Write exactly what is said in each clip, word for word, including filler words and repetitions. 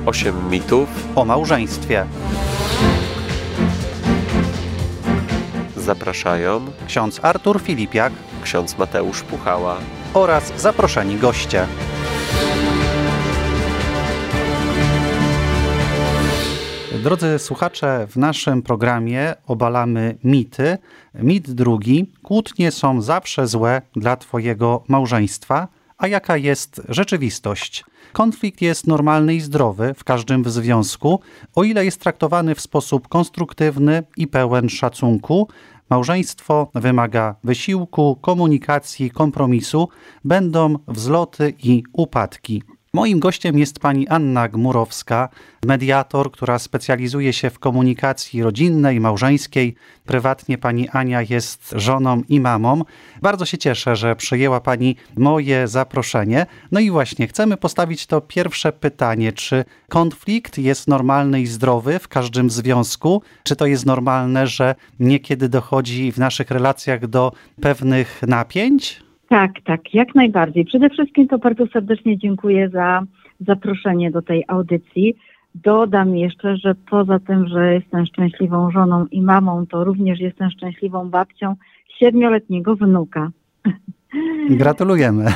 Osiem mitów o małżeństwie. Zapraszają Ksiądz Artur Filipiak ksiądz Mateusz Puchała oraz zaproszeni goście. Drodzy słuchacze, w naszym programie obalamy mity. Mit drugi. Kłótnie są zawsze złe dla Twojego małżeństwa. A jaka jest rzeczywistość? Konflikt jest normalny i zdrowy w każdym związku, o ile jest traktowany w sposób konstruktywny i pełen szacunku. Małżeństwo wymaga wysiłku, komunikacji, kompromisu. Będą wzloty i upadki. Moim gościem jest pani Anna Gmurowska, mediator, która specjalizuje się w komunikacji rodzinnej, małżeńskiej. Prywatnie pani Ania jest żoną i mamą. Bardzo się cieszę, że przyjęła pani moje zaproszenie. No i właśnie, chcemy postawić to pierwsze pytanie. Czy konflikt jest normalny i zdrowy w każdym związku? Czy to jest normalne, że niekiedy dochodzi w naszych relacjach do pewnych napięć? Tak, tak, jak najbardziej. Przede wszystkim to bardzo serdecznie dziękuję za zaproszenie do tej audycji. Dodam jeszcze, że poza tym, że jestem szczęśliwą żoną i mamą, to również jestem szczęśliwą babcią siedmioletniego wnuka. Gratulujemy.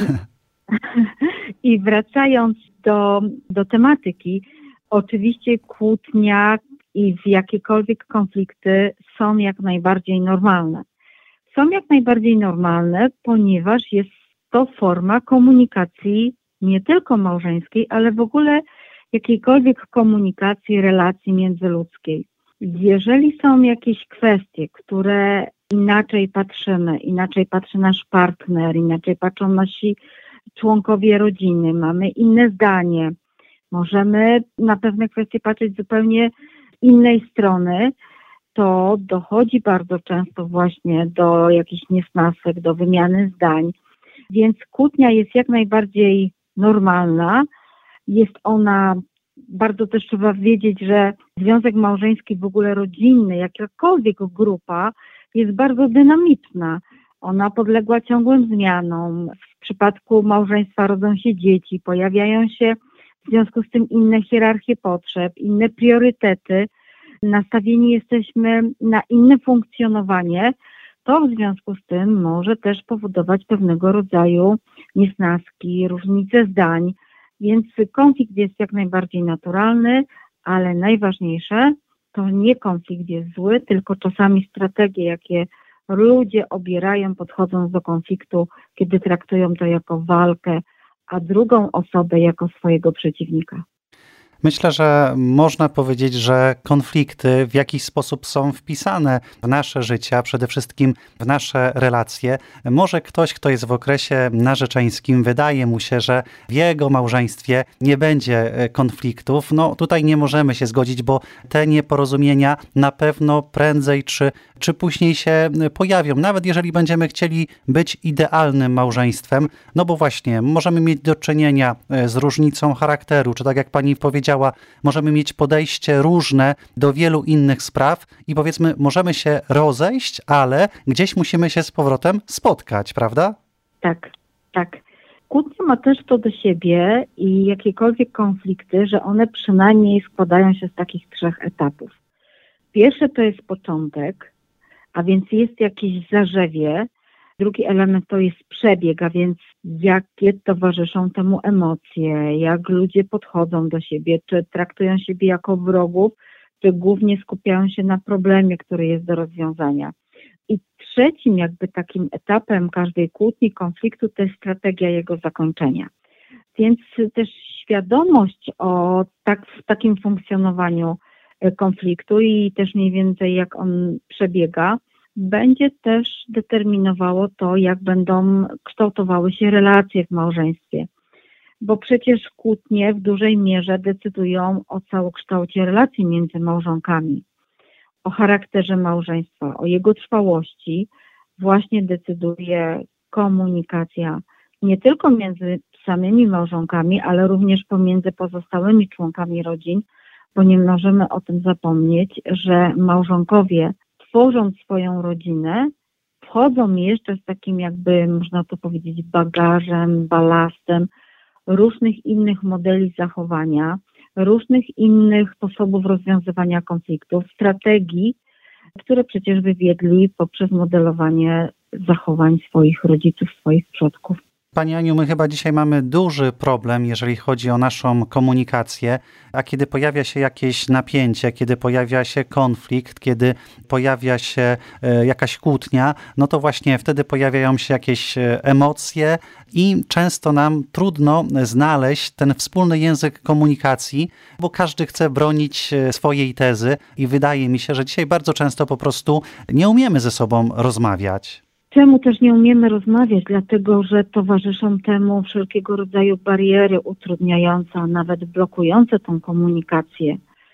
I wracając do, do tematyki, oczywiście kłótnia i w jakiekolwiek konflikty są jak najbardziej normalne. Są jak najbardziej normalne, ponieważ jest to forma komunikacji nie tylko małżeńskiej, ale w ogóle jakiejkolwiek komunikacji, relacji międzyludzkiej. Jeżeli są jakieś kwestie, które inaczej patrzymy, inaczej patrzy nasz partner, inaczej patrzą nasi członkowie rodziny, mamy inne zdanie, możemy na pewne kwestie patrzeć zupełnie z innej strony, to dochodzi bardzo często właśnie do jakichś niesnasek, do wymiany zdań. Więc kłótnia jest jak najbardziej normalna. Jest ona, bardzo też trzeba wiedzieć, że związek małżeński, w ogóle rodzinny, jakakolwiek grupa jest bardzo dynamiczna. Ona podległa ciągłym zmianom. W przypadku małżeństwa rodzą się dzieci, pojawiają się w związku z tym inne hierarchie potrzeb, inne priorytety. Nastawieni jesteśmy na inne funkcjonowanie, to w związku z tym może też powodować pewnego rodzaju niesnaski, różnice zdań, więc konflikt jest jak najbardziej naturalny, ale najważniejsze to nie konflikt jest zły, tylko czasami strategie, jakie ludzie obierają, podchodząc do konfliktu, kiedy traktują to jako walkę, a drugą osobę jako swojego przeciwnika. Myślę, że można powiedzieć, że konflikty w jakiś sposób są wpisane w nasze życie, a przede wszystkim w nasze relacje. Może ktoś, kto jest w okresie narzeczeńskim, wydaje mu się, że w jego małżeństwie nie będzie konfliktów. No tutaj nie możemy się zgodzić, bo te nieporozumienia na pewno prędzej czy, czy później się pojawią. Nawet jeżeli będziemy chcieli być idealnym małżeństwem, no bo właśnie możemy mieć do czynienia z różnicą charakteru, czy tak jak pani powiedziała, możemy mieć podejście różne do wielu innych spraw i powiedzmy, możemy się rozejść, ale gdzieś musimy się z powrotem spotkać, prawda? Tak, tak. Kłótnia ma też to do siebie i jakiekolwiek konflikty, że one przynajmniej składają się z takich trzech etapów. Pierwszy to jest początek, a więc jest jakieś zarzewie. Drugi element to jest przebieg, a więc jakie towarzyszą temu emocje, jak ludzie podchodzą do siebie, czy traktują siebie jako wrogów, czy głównie skupiają się na problemie, który jest do rozwiązania. I trzecim jakby takim etapem każdej kłótni, konfliktu to jest strategia jego zakończenia. Więc też świadomość o tak, w takim funkcjonowaniu konfliktu i też mniej więcej jak on przebiega, będzie też determinowało to, jak będą kształtowały się relacje w małżeństwie. Bo przecież kłótnie w dużej mierze decydują o całokształcie relacji między małżonkami, o charakterze małżeństwa, o jego trwałości. Właśnie decyduje komunikacja nie tylko między samymi małżonkami, ale również pomiędzy pozostałymi członkami rodzin, bo nie możemy o tym zapomnieć, że małżonkowie, tworząc swoją rodzinę, wchodzą jeszcze z takim jakby, można to powiedzieć, bagażem, balastem różnych innych modeli zachowania, różnych innych sposobów rozwiązywania konfliktów, strategii, które przecież wywiedli poprzez modelowanie zachowań swoich rodziców, swoich przodków. Pani Aniu, my chyba dzisiaj mamy duży problem, jeżeli chodzi o naszą komunikację, a kiedy pojawia się jakieś napięcie, kiedy pojawia się konflikt, kiedy pojawia się jakaś kłótnia, no to właśnie wtedy pojawiają się jakieś emocje i często nam trudno znaleźć ten wspólny język komunikacji, bo każdy chce bronić swojej tezy i wydaje mi się, że dzisiaj bardzo często po prostu nie umiemy ze sobą rozmawiać. Czemu też nie umiemy rozmawiać? Dlatego, że towarzyszą temu wszelkiego rodzaju bariery utrudniające, a nawet blokujące tą komunikację.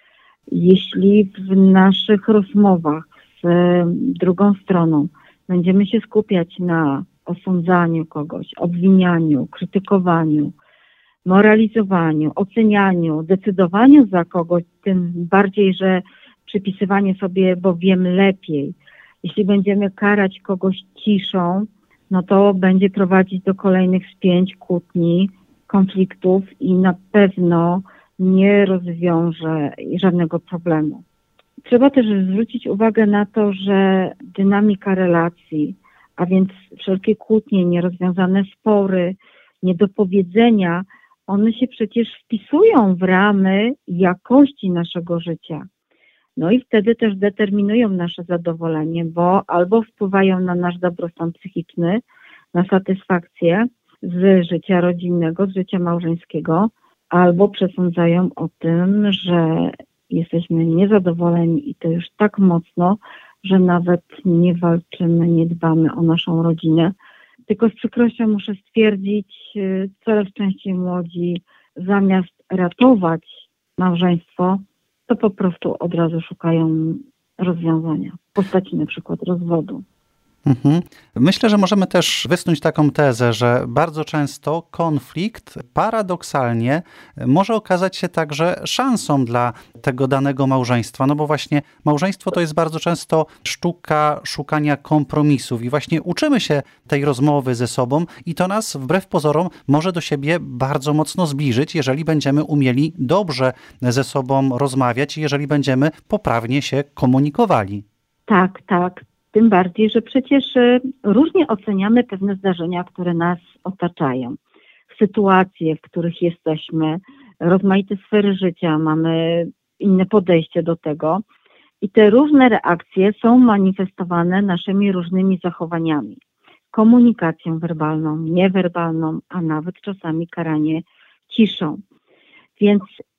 Jeśli w naszych rozmowach z drugą stroną będziemy się skupiać na osądzaniu kogoś, obwinianiu, krytykowaniu, moralizowaniu, ocenianiu, decydowaniu za kogoś, tym bardziej, że przypisywanie sobie, bo wiem lepiej. Jeśli będziemy karać kogoś ciszą, no to będzie prowadzić do kolejnych spięć, kłótni, konfliktów i na pewno nie rozwiąże żadnego problemu. Trzeba też zwrócić uwagę na to, że dynamika relacji, a więc wszelkie kłótnie, nierozwiązane spory, niedopowiedzenia, one się przecież wpisują w ramy jakości naszego życia. No i wtedy też determinują nasze zadowolenie, bo albo wpływają na nasz dobrostan psychiczny, na satysfakcję z życia rodzinnego, z życia małżeńskiego, albo przesądzają o tym, że jesteśmy niezadowoleni i to już tak mocno, że nawet nie walczymy, nie dbamy o naszą rodzinę. Tylko z przykrością muszę stwierdzić, coraz częściej młodzi zamiast ratować małżeństwo, to po prostu od razu szukają rozwiązania w postaci na przykład rozwodu. Mhm. Myślę, że możemy też wysnuć taką tezę, że bardzo często konflikt paradoksalnie może okazać się także szansą dla tego danego małżeństwa, no bo właśnie małżeństwo to jest bardzo często sztuka szukania kompromisów i właśnie uczymy się tej rozmowy ze sobą i to nas wbrew pozorom może do siebie bardzo mocno zbliżyć, jeżeli będziemy umieli dobrze ze sobą rozmawiać i jeżeli będziemy poprawnie się komunikowali. Tak, tak. Tym bardziej, że przecież różnie oceniamy pewne zdarzenia, które nas otaczają. Sytuacje, w których jesteśmy, rozmaite sfery życia, mamy inne podejście do tego i te różne reakcje są manifestowane naszymi różnymi zachowaniami. Komunikacją werbalną, niewerbalną, a nawet czasami karanie ciszą. Więc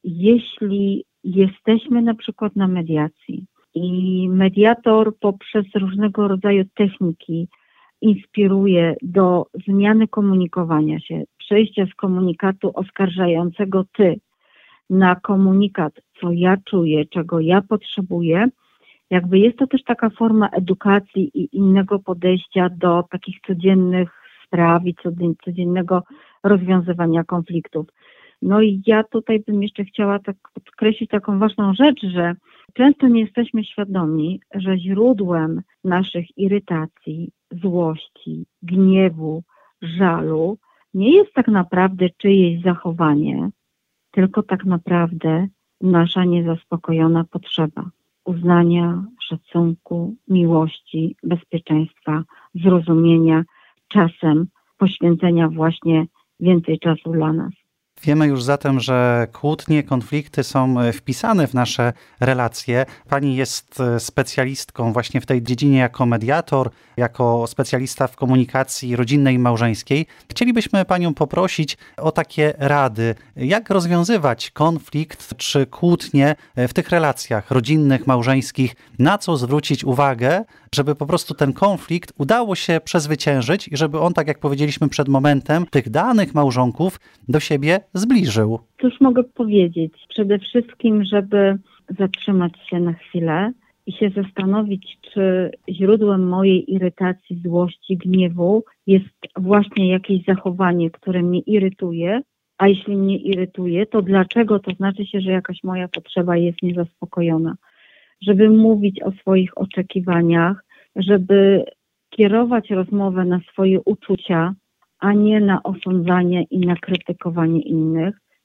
jeśli jesteśmy na przykład na mediacji, i mediator poprzez różnego rodzaju techniki inspiruje do zmiany komunikowania się, przejścia z komunikatu oskarżającego ty na komunikat, co ja czuję, czego ja potrzebuję. Jakby jest to też taka forma edukacji i innego podejścia do takich codziennych spraw i codziennego rozwiązywania konfliktów. No i ja tutaj bym jeszcze chciała tak podkreślić taką ważną rzecz, że często nie jesteśmy świadomi, że źródłem naszych irytacji, złości, gniewu, żalu nie jest tak naprawdę czyjeś zachowanie, tylko tak naprawdę nasza niezaspokojona potrzeba uznania, szacunku, miłości, bezpieczeństwa, zrozumienia, czasem poświęcenia właśnie więcej czasu dla nas. Wiemy już zatem, że kłótnie, konflikty są wpisane w nasze relacje. Pani jest specjalistką właśnie w tej dziedzinie jako mediator, jako specjalista w komunikacji rodzinnej i małżeńskiej. Chcielibyśmy Panią poprosić o takie rady, jak rozwiązywać konflikt czy kłótnie w tych relacjach rodzinnych, małżeńskich, na co zwrócić uwagę, żeby po prostu ten konflikt udało się przezwyciężyć i żeby on, tak jak powiedzieliśmy przed momentem, tych danych małżonków do siebie zbliżył. Cóż mogę powiedzieć? Przede wszystkim, żeby zatrzymać się na chwilę i się zastanowić, czy źródłem mojej irytacji, złości, gniewu jest właśnie jakieś zachowanie, które mnie irytuje, a jeśli mnie irytuje, to dlaczego? To znaczy się, że jakaś moja potrzeba jest niezaspokojona. Żeby mówić o swoich oczekiwaniach, żeby kierować rozmowę na swoje uczucia, a nie na osądzanie i na krytykowanie innych,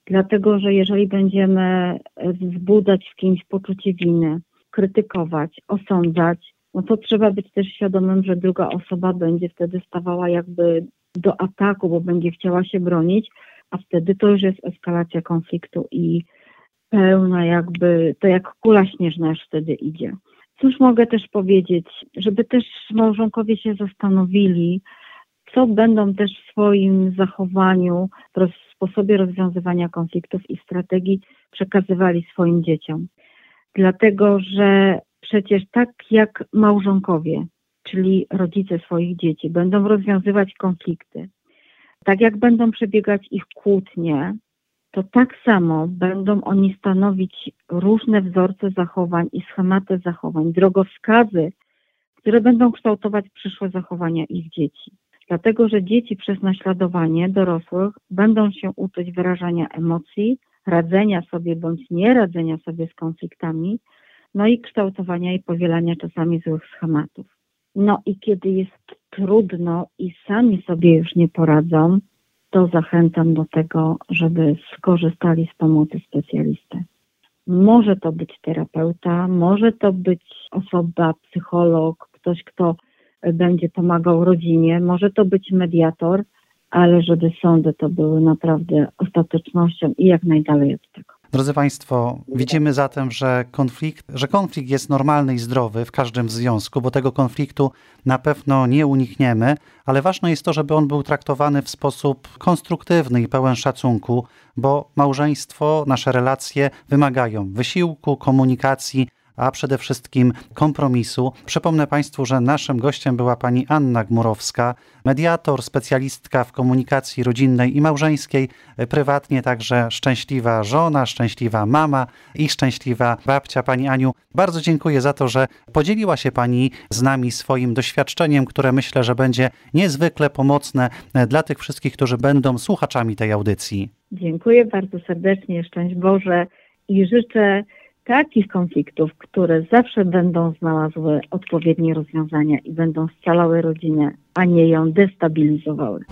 Dlatego, że jeżeli będziemy wzbudzać w kimś poczucie winy, krytykować, osądzać, no to trzeba być też świadomym, że druga osoba będzie wtedy stawała jakby do ataku, bo będzie chciała się bronić, a wtedy to już jest eskalacja konfliktu i pełna jakby, to jak kula śnieżna już wtedy idzie. Cóż mogę też powiedzieć, żeby też małżonkowie się zastanowili, co będą też w swoim zachowaniu, w sposobie rozwiązywania konfliktów i strategii przekazywali swoim dzieciom. Dlatego, że przecież tak jak małżonkowie, czyli rodzice swoich dzieci, będą rozwiązywać konflikty, tak jak będą przebiegać ich kłótnie, to tak samo będą oni stanowić różne wzorce zachowań i schematy zachowań, drogowskazy, które będą kształtować przyszłe zachowania ich dzieci. Dlatego, że dzieci przez naśladowanie dorosłych będą się uczyć wyrażania emocji, radzenia sobie bądź nie radzenia sobie z konfliktami, no i kształtowania i powielania czasami złych schematów. No i kiedy jest trudno i sami sobie już nie poradzą, to zachęcam do tego, żeby skorzystali z pomocy specjalisty. Może to być terapeuta, może to być osoba, psycholog, ktoś, kto będzie pomagał rodzinie, może to być mediator, ale żeby sądy to były naprawdę ostatecznością i jak najdalej od tego. Drodzy Państwo, widzimy zatem, że konflikt, że konflikt jest normalny i zdrowy w każdym związku, bo tego konfliktu na pewno nie unikniemy, ale ważne jest to, żeby on był traktowany w sposób konstruktywny i pełen szacunku, bo małżeństwo, nasze relacje wymagają wysiłku, komunikacji, a przede wszystkim kompromisu. Przypomnę Państwu, że naszym gościem była pani Anna Gmurowska, mediator, specjalistka w komunikacji rodzinnej i małżeńskiej, prywatnie także szczęśliwa żona, szczęśliwa mama i szczęśliwa babcia. Pani Aniu, bardzo dziękuję za to, że podzieliła się Pani z nami swoim doświadczeniem, które myślę, że będzie niezwykle pomocne dla tych wszystkich, którzy będą słuchaczami tej audycji. Dziękuję bardzo serdecznie, szczęść Boże i życzę takich konfliktów, które zawsze będą znalazły odpowiednie rozwiązania i będą scalały rodzinę, a nie ją destabilizowały.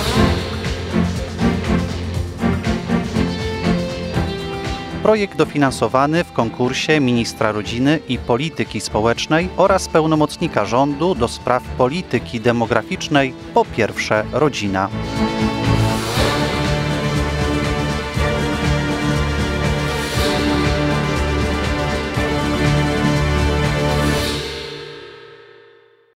Projekt dofinansowany w konkursie ministra rodziny i polityki społecznej oraz pełnomocnika rządu do spraw polityki demograficznej Po pierwsze Rodzina.